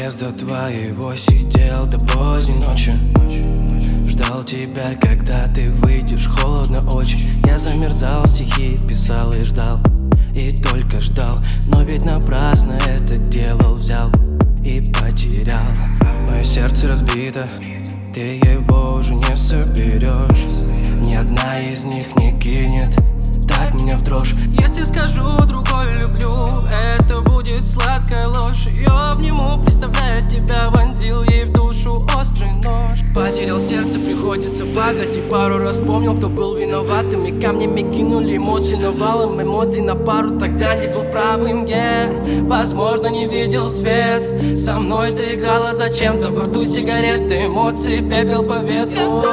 подъезда твоего сидел до поздней ночи. Ждал тебя, когда ты выйдешь, холодно очень. Я замерзал, стихи писал и ждал, и только ждал. Но ведь напрасно это делал, взял и потерял. Мое сердце разбито, ты его уже не соберешь. Ни одна из них не кинет так меня в дрожь. Если скажу другой люблю, это будет сладкая ложь. Ее обниму, представляя тебя, вонзил ей в душу острый нож. Потерял сердце, приходится падать. И пару раз помнил, кто был виноватым. И камнями кинули эмоции навалом, эмоций на пару. Тогда не был правым, возможно, не видел свет. Со мной ты играла зачем-то, во рту сигареты, эмоции, пепел по ветру.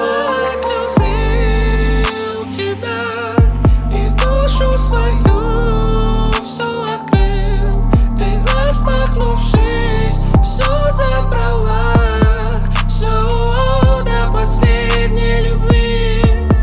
Свою все открыл, ты распахнувшись, все забрала, все до последней любви.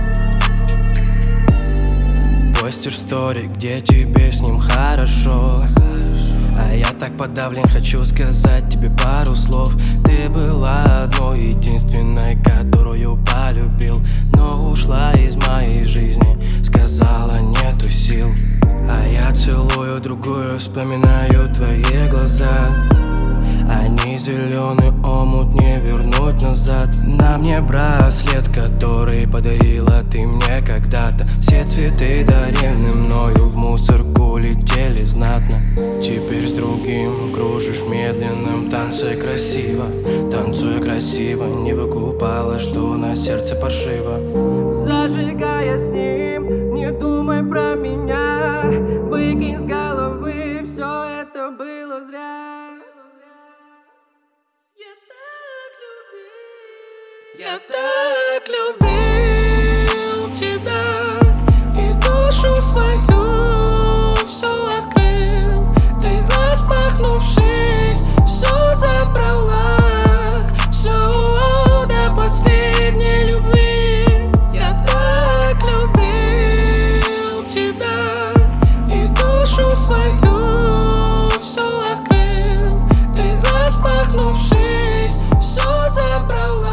Постишь стори, где тебе с ним хорошо, а я так подавлен, хочу сказать тебе пару слов. Ты была одной единственной, которую полюбил, но ушла из моей жизни, сказала нету сил. А я целую другую, вспоминаю твои глаза. Они зеленый омут, не вернуть назад. На мне браслет, который подарила ты мне когда-то. Все цветы, дарены мною, в мусорку летели знатно. Теперь с другим кружишь в медленном танце красиво. Танцуя красиво, не выкупала, что на сердце паршиво. Зажигая с ним, не думай про меня. Выкинь с головы, все это было зря. Я так любил тебя, и душу свою все открыл. Ты распахнувшись, все забрала, все до последней любви. Я так любил тебя, и душу свою все открыл. Ты распахнувшись, все забрала.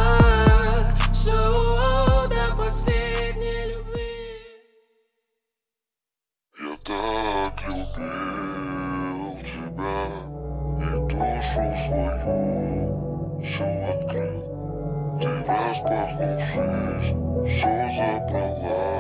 Я так любил тебя, и душу свою все открыл. Ты распахнувшись, все забрала.